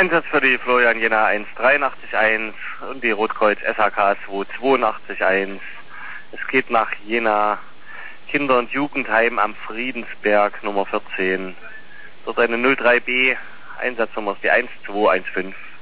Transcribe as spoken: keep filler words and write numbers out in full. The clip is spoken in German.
Einsatz für die Florian Jena eins drei acht eins und die Rotkreuz S H K zwei zwei acht eins. Es geht nach Jena, Kinder- und Jugendheim am Friedensberg Nummer vierzehn. Dort eine null drei B, Einsatznummer ist die eins zwei eins fünf.